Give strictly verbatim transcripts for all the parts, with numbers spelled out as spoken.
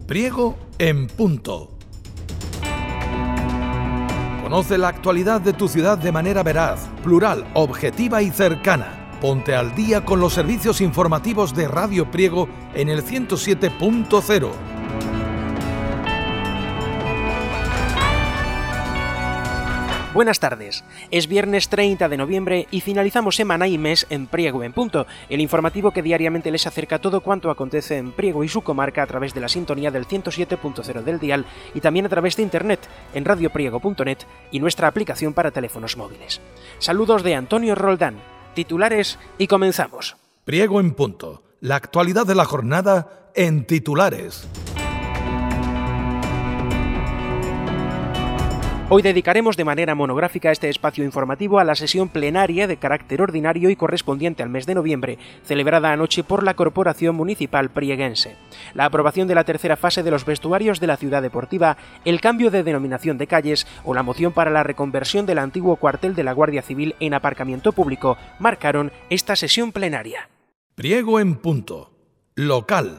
Priego en punto. Conoce la actualidad de tu ciudad de manera veraz, plural, objetiva y cercana. Ponte al día con los servicios informativos de Radio Priego en el ciento siete punto cero. Buenas tardes, es viernes treinta de noviembre y finalizamos semana y mes en Priego en punto, el informativo que diariamente les acerca todo cuanto acontece en Priego y su comarca a través de la sintonía del ciento siete punto cero del dial y también a través de internet en radio priego punto net y nuestra aplicación para teléfonos móviles. Saludos de Antonio Roldán, titulares y comenzamos. Priego en punto, la actualidad de la jornada en titulares. Hoy dedicaremos de manera monográfica este espacio informativo a la sesión plenaria de carácter ordinario y correspondiente al mes de noviembre, celebrada anoche por la Corporación Municipal Prieguense. La aprobación de la tercera fase de los vestuarios de la ciudad deportiva, el cambio de denominación de calles o la moción para la reconversión del antiguo cuartel de la Guardia Civil en aparcamiento público marcaron esta sesión plenaria. Priego en punto. Local.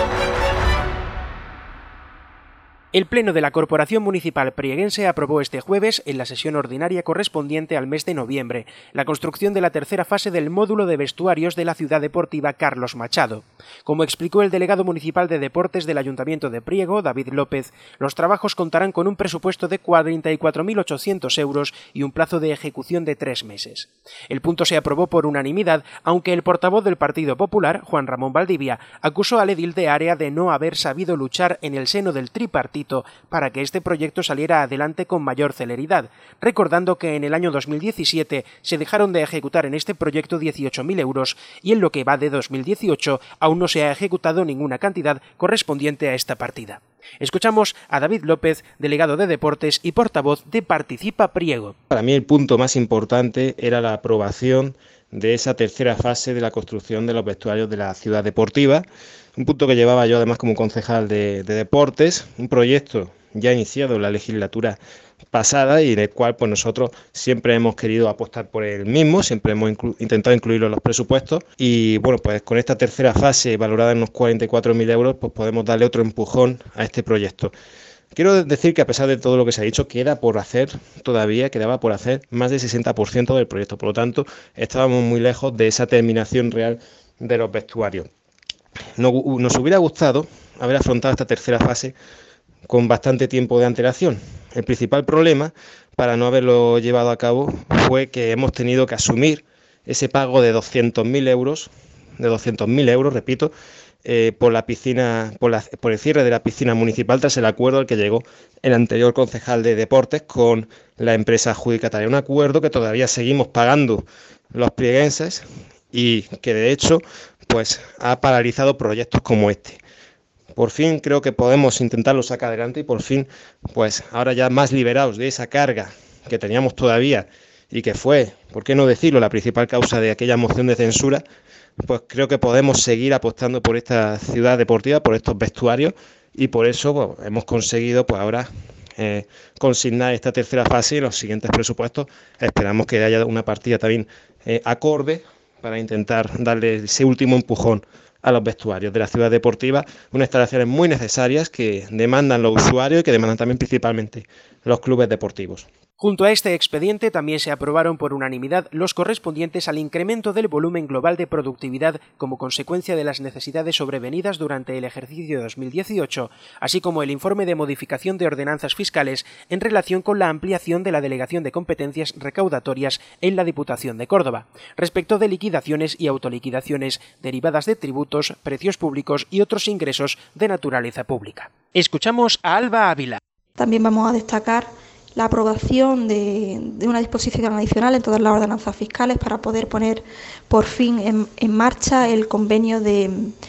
El Pleno de la Corporación Municipal Prieguense aprobó este jueves, en la sesión ordinaria correspondiente al mes de noviembre, la construcción de la tercera fase del módulo de vestuarios de la ciudad deportiva Carlos Machado. Como explicó el delegado municipal de Deportes del Ayuntamiento de Priego, David López, los trabajos contarán con un presupuesto de cuarenta y cuatro mil ochocientos euros y un plazo de ejecución de tres meses. El punto se aprobó por unanimidad, aunque el portavoz del Partido Popular, Juan Ramón Valdivia, acusó al edil de área de no haber sabido luchar en el seno del tripartito para que este proyecto saliera adelante con mayor celeridad, recordando que en el año dos mil diecisiete se dejaron de ejecutar en este proyecto dieciocho mil euros y en lo que va de dos mil dieciocho aún no se ha ejecutado ninguna cantidad correspondiente a esta partida. Escuchamos a David López, delegado de Deportes y portavoz de Participa Priego. Para mí el punto más importante era la aprobación de esa tercera fase de la construcción de los vestuarios de la ciudad deportiva, un punto que llevaba yo además como concejal de, de deportes, un proyecto ya iniciado en la legislatura pasada y en el cual pues nosotros siempre hemos querido apostar por el mismo, siempre hemos inclu- intentado incluirlo en los presupuestos y bueno, pues con esta tercera fase valorada en unos cuarenta y cuatro mil euros pues podemos darle otro empujón a este proyecto. Quiero decir que a pesar de todo lo que se ha dicho, queda por hacer, todavía quedaba por hacer más del sesenta por ciento del proyecto, por lo tanto estábamos muy lejos de esa terminación real de los vestuarios. Nos, nos hubiera gustado haber afrontado esta tercera fase con bastante tiempo de antelación. El principal problema para no haberlo llevado a cabo fue que hemos tenido que asumir ese pago de doscientos mil euros, de doscientos mil euros, repito, eh, por la piscina, por, la, por el cierre de la piscina municipal tras el acuerdo al que llegó el anterior concejal de Deportes con la empresa adjudicataria. Un acuerdo que todavía seguimos pagando los prieguenses y que de hecho pues ha paralizado proyectos como este. Por fin creo que podemos intentarlo sacar adelante y por fin, pues ahora ya más liberados de esa carga que teníamos todavía y que fue, por qué no decirlo, la principal causa de aquella moción de censura, pues creo que podemos seguir apostando por esta ciudad deportiva, por estos vestuarios y por eso pues, hemos conseguido pues ahora eh, consignar esta tercera fase y los siguientes presupuestos. Esperamos que haya una partida también eh, acorde para intentar darle ese último empujón a los vestuarios de la ciudad deportiva, unas instalaciones muy necesarias que demandan los usuarios y que demandan también principalmente los clubes deportivos. Junto a este expediente también se aprobaron por unanimidad los correspondientes al incremento del volumen global de productividad como consecuencia de las necesidades sobrevenidas durante el ejercicio dos mil dieciocho, así como el informe de modificación de ordenanzas fiscales en relación con la ampliación de la delegación de competencias recaudatorias en la Diputación de Córdoba, respecto de liquidaciones y autoliquidaciones derivadas de tributos, precios públicos y otros ingresos de naturaleza pública. Escuchamos a Alba Ávila. También vamos a destacar la aprobación de, de una disposición adicional en todas las ordenanzas fiscales para poder poner por fin en, en marcha el convenio de,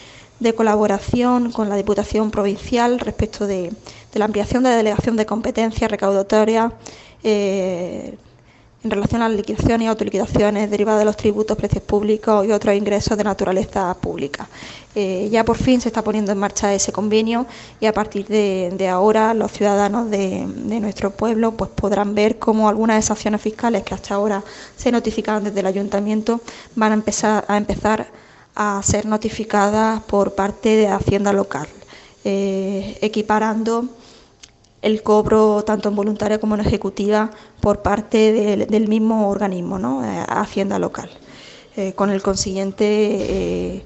de colaboración con la Diputación Provincial respecto de, de la ampliación de la delegación de competencias recaudatorias eh, en relación a las liquidaciones y autoliquidaciones derivadas de los tributos, precios públicos y otros ingresos de naturaleza pública. Eh, ya por fin se está poniendo en marcha ese convenio y a partir de, de ahora los ciudadanos de, de nuestro pueblo pues podrán ver cómo algunas de esas acciones fiscales que hasta ahora se notificaban desde el ayuntamiento van a empezar a empezar a ser notificadas por parte de Hacienda local. eh, equiparando el cobro tanto en voluntaria como en ejecutiva por parte de, del mismo organismo, ¿no? Eh, Hacienda local, eh, con el consiguiente eh,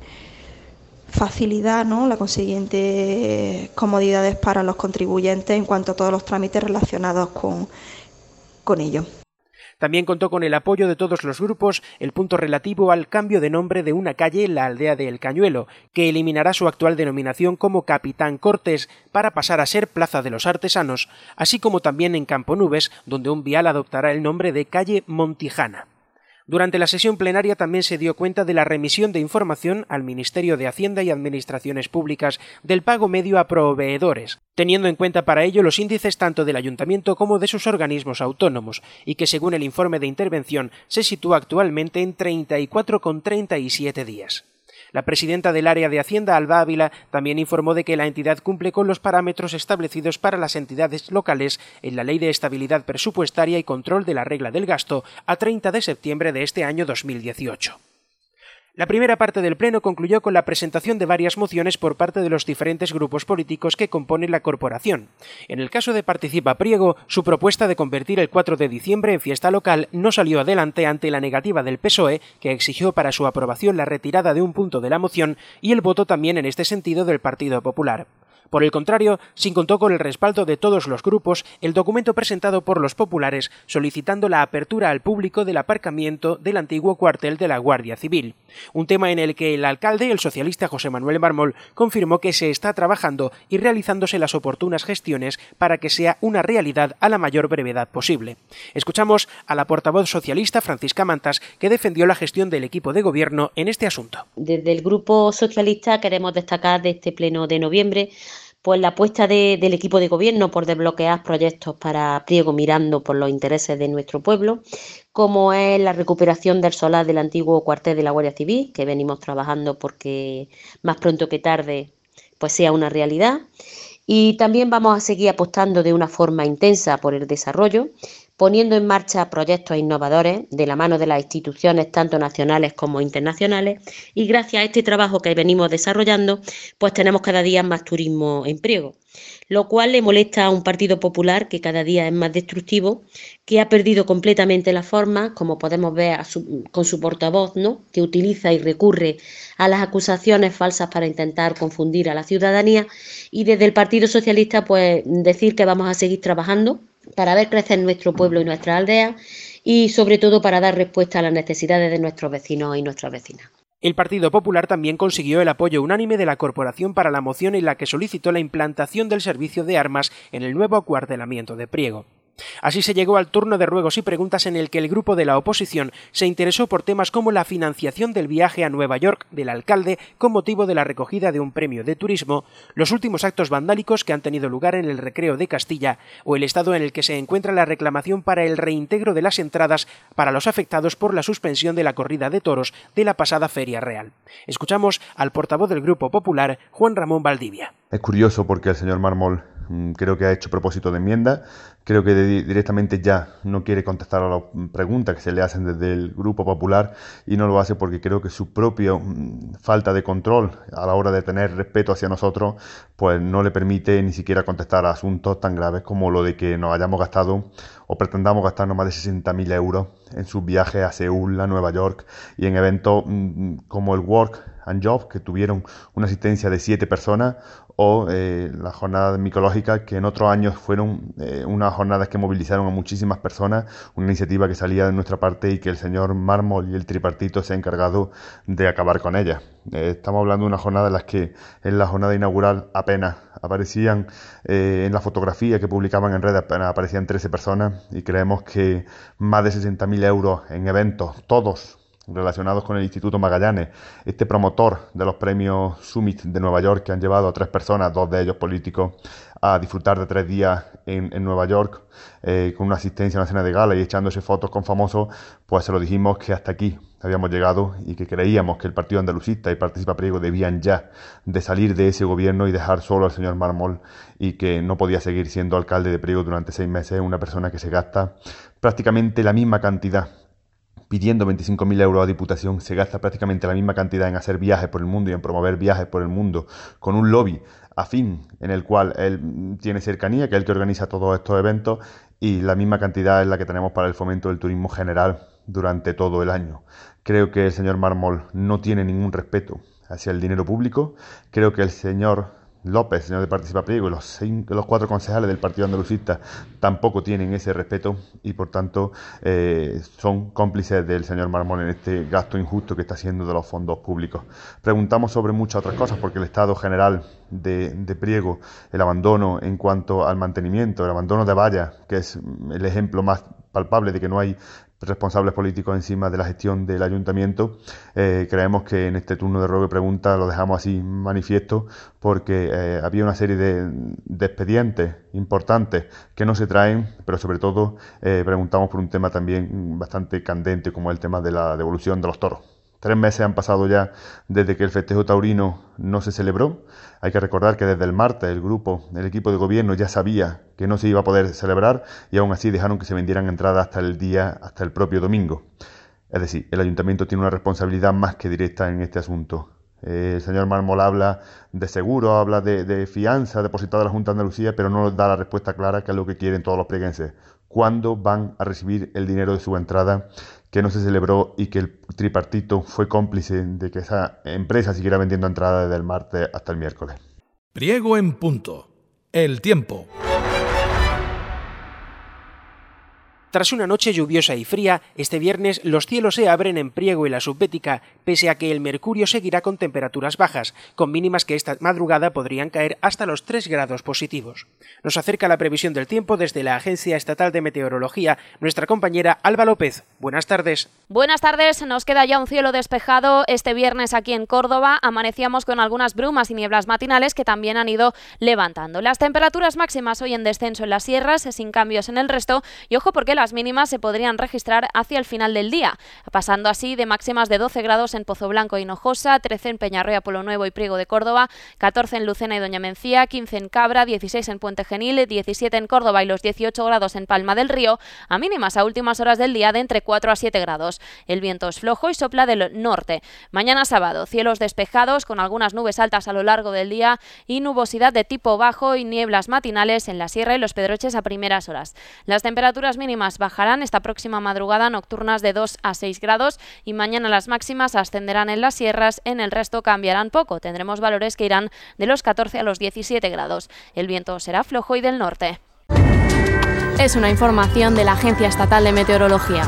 facilidad, ¿no? La consiguiente comodidades para los contribuyentes en cuanto a todos los trámites relacionados con, con ello. También contó con el apoyo de todos los grupos el punto relativo al cambio de nombre de una calle en la aldea de El Cañuelo, que eliminará su actual denominación como Capitán Cortés para pasar a ser Plaza de los Artesanos, así como también en Camponubes, donde un vial adoptará el nombre de calle Montijana. Durante la sesión plenaria también se dio cuenta de la remisión de información al Ministerio de Hacienda y Administraciones Públicas del pago medio a proveedores, teniendo en cuenta para ello los índices tanto del Ayuntamiento como de sus organismos autónomos, y que según el informe de intervención se sitúa actualmente en treinta y cuatro coma treinta y siete días. La presidenta del área de Hacienda, Alba Ávila, también informó de que la entidad cumple con los parámetros establecidos para las entidades locales en la Ley de Estabilidad Presupuestaria y Control de la Regla del Gasto a treinta de septiembre de este año dos mil dieciocho. La primera parte del Pleno concluyó con la presentación de varias mociones por parte de los diferentes grupos políticos que componen la corporación. En el caso de Participa Priego, su propuesta de convertir el cuatro de diciembre en fiesta local no salió adelante ante la negativa del P S O E, que exigió para su aprobación la retirada de un punto de la moción y el voto también en este sentido del Partido Popular. Por el contrario, sí contó con el respaldo de todos los grupos el documento presentado por los populares solicitando la apertura al público del aparcamiento del antiguo cuartel de la Guardia Civil, un tema en el que el alcalde, el socialista José Manuel Mármol, confirmó que se está trabajando y realizándose las oportunas gestiones para que sea una realidad a la mayor brevedad posible. Escuchamos a la portavoz socialista Francisca Mantas, que defendió la gestión del equipo de gobierno en este asunto. Desde el Grupo Socialista queremos destacar de este pleno de noviembre pues la apuesta de, del equipo de gobierno por desbloquear proyectos para Priego mirando por los intereses de nuestro pueblo, como es la recuperación del solar del antiguo cuartel de la Guardia Civil, que venimos trabajando porque más pronto que tarde pues sea una realidad. Y también vamos a seguir apostando de una forma intensa por el desarrollo, poniendo en marcha proyectos innovadores de la mano de las instituciones tanto nacionales como internacionales, y gracias a este trabajo que venimos desarrollando, pues tenemos cada día más turismo en Priego, lo cual le molesta a un Partido Popular que cada día es más destructivo, que ha perdido completamente la forma, como podemos ver a su, con su portavoz, ¿no?, que utiliza y recurre a las acusaciones falsas para intentar confundir a la ciudadanía, y desde el Partido Socialista pues decir que vamos a seguir trabajando para ver crecer nuestro pueblo y nuestra aldea y sobre todo para dar respuesta a las necesidades de nuestros vecinos y nuestras vecinas. El Partido Popular también consiguió el apoyo unánime de la corporación para la moción en la que solicitó la implantación del servicio de armas en el nuevo acuartelamiento de Priego. Así se llegó al turno de ruegos y preguntas en el que el grupo de la oposición se interesó por temas como la financiación del viaje a Nueva York del alcalde con motivo de la recogida de un premio de turismo, los últimos actos vandálicos que han tenido lugar en el Recreo de Castilla o el estado en el que se encuentra la reclamación para el reintegro de las entradas para los afectados por la suspensión de la corrida de toros de la pasada Feria Real. Escuchamos al portavoz del Grupo Popular, Juan Ramón Valdivia. Es curioso porque el señor Mármol creo que ha hecho propósito de enmienda, creo que de, directamente ya no quiere contestar a las preguntas que se le hacen desde el Grupo Popular y no lo hace porque creo que su propia mm, falta de control a la hora de tener respeto hacia nosotros pues no le permite ni siquiera contestar a asuntos tan graves como lo de que nos hayamos gastado o pretendamos gastarnos más de sesenta mil euros en sus viajes a Seúl, a Nueva York y en eventos mm, como el Work and Job, que tuvieron una asistencia de siete personas, o eh, las jornadas micológicas, que en otros años fueron eh, unas jornadas que movilizaron a muchísimas personas, una iniciativa que salía de nuestra parte y que el señor Mármol y el tripartito se han encargado de acabar con ella. Eh, estamos hablando de una jornada en la que en la jornada inaugural apenas aparecían, eh, en la fotografía que publicaban en redes apenas aparecían trece personas y creemos que más de sesenta mil euros en eventos, todos relacionados con el Instituto Magallanes, este promotor de los premios Summit de Nueva York que han llevado a tres personas, dos de ellos políticos, a disfrutar de tres días en, en Nueva York eh, con una asistencia a una cena de gala y echándose fotos con famosos, pues se lo dijimos que hasta aquí habíamos llegado y que creíamos que el Partido Andalucista y Participa Priego debían ya de salir de ese gobierno y dejar solo al señor Mármol y que no podía seguir siendo alcalde de Priego durante seis meses, una persona que se gasta prácticamente la misma cantidad pidiendo veinticinco mil euros a Diputación, se gasta prácticamente la misma cantidad en hacer viajes por el mundo y en promover viajes por el mundo, con un lobby afín en el cual él tiene cercanía, que es el que organiza todos estos eventos, y la misma cantidad es la que tenemos para el fomento del turismo general durante todo el año. Creo que el señor Mármol no tiene ningún respeto hacia el dinero público. Creo que el señor López, señor de Participa Priego, y los, cinco, los cuatro concejales del Partido Andalucista tampoco tienen ese respeto y por tanto eh, son cómplices del señor Mármol en este gasto injusto que está haciendo de los fondos públicos. Preguntamos sobre muchas otras cosas porque el estado general de, de Priego, el abandono en cuanto al mantenimiento, el abandono de vallas, que es el ejemplo más palpable de que no hay responsables políticos encima de la gestión del ayuntamiento, eh, creemos que en este turno de ruego y pregunta lo dejamos así manifiesto porque eh, había una serie de, de expedientes importantes que no se traen, pero sobre todo eh, preguntamos por un tema también bastante candente como el tema de la devolución de los toros. Tres meses han pasado ya desde que el festejo taurino no se celebró. Hay que recordar que desde el martes el grupo, el equipo de gobierno ya sabía que no se iba a poder celebrar y aún así dejaron que se vendieran entradas hasta el día, hasta el propio domingo. Es decir, el ayuntamiento tiene una responsabilidad más que directa en este asunto. Eh, el señor Mármol habla de seguro, habla de, de fianza depositada a la Junta de Andalucía, pero no da la respuesta clara que es lo que quieren todos los prieguenses. ¿Cuándo van a recibir el dinero de su entrada que no se celebró y que el tripartito fue cómplice de que esa empresa siguiera vendiendo entradas desde el martes hasta el miércoles? Priego en punto. El tiempo. Tras una noche lluviosa y fría, este viernes los cielos se abren en Priego y la Subbética, pese a que el mercurio seguirá con temperaturas bajas, con mínimas que esta madrugada podrían caer hasta los tres grados positivos. Nos acerca la previsión del tiempo desde la Agencia Estatal de Meteorología, nuestra compañera Alba López. Buenas tardes. Buenas tardes, nos queda ya un cielo despejado este viernes aquí en Córdoba. Amanecíamos con algunas brumas y nieblas matinales que también han ido levantando. Las temperaturas máximas hoy en descenso en las sierras, sin cambios en el resto, y ojo porque las mínimas se podrían registrar hacia el final del día, pasando así de máximas de doce grados en Pozoblanco y Hinojosa, trece en Peñarroya, Pueblo Nuevo y Priego de Córdoba, catorce en Lucena y Doña Mencía, quince en Cabra, dieciséis en Puente Genil, diecisiete en Córdoba y los dieciocho grados en Palma del Río, a mínimas a últimas horas del día de entre cuatro a siete grados. El viento es flojo y sopla del norte. Mañana sábado, cielos despejados con algunas nubes altas a lo largo del día y nubosidad de tipo bajo y nieblas matinales en la sierra y los Pedroches a primeras horas. Las temperaturas mínimas bajarán esta próxima madrugada, nocturnas de dos a seis grados, y mañana las máximas ascenderán en las sierras, en el resto cambiarán poco. Tendremos valores que irán de los catorce a los diecisiete grados. El viento será flojo y del norte. Es una información de la Agencia Estatal de Meteorología.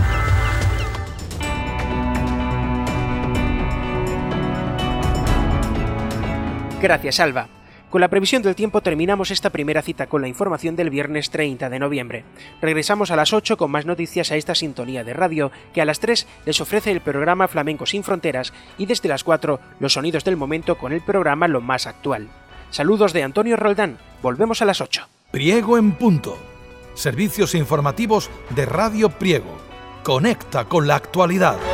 Gracias, Alba. Con la previsión del tiempo terminamos esta primera cita con la información del viernes treinta de noviembre. Regresamos a las ocho con más noticias a esta sintonía de radio, que a las tres les ofrece el programa Flamenco sin Fronteras y desde las cuatro los sonidos del momento con el programa Lo Más Actual. Saludos de Antonio Roldán. Volvemos a las ocho. Priego en punto. Servicios informativos de Radio Priego. Conecta con la actualidad.